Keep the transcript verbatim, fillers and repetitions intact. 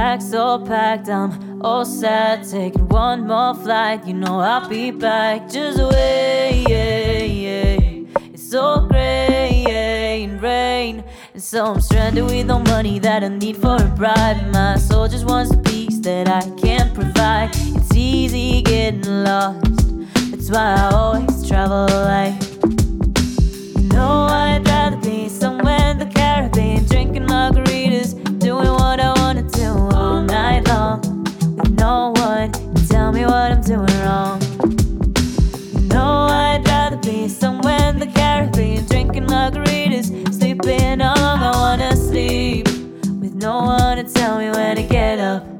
bags all packed, I'm all set, taking one more flight. You know I'll be back. Just wait, it's so gray and rain, and so I'm stranded with no money that I need for a bribe. My soul just wants a piece that I can't provide. It's easy getting lost, that's why I always travel light. You know I'd rather be somewhere in the Caribbean, drinking margaritas, doing what I wanna do all night long, with no one to tell me what I'm doing wrong. You know I'd rather be somewhere in the Caribbean, drinking margaritas, sleeping all long I wanna sleep, with no one to tell me when to get up.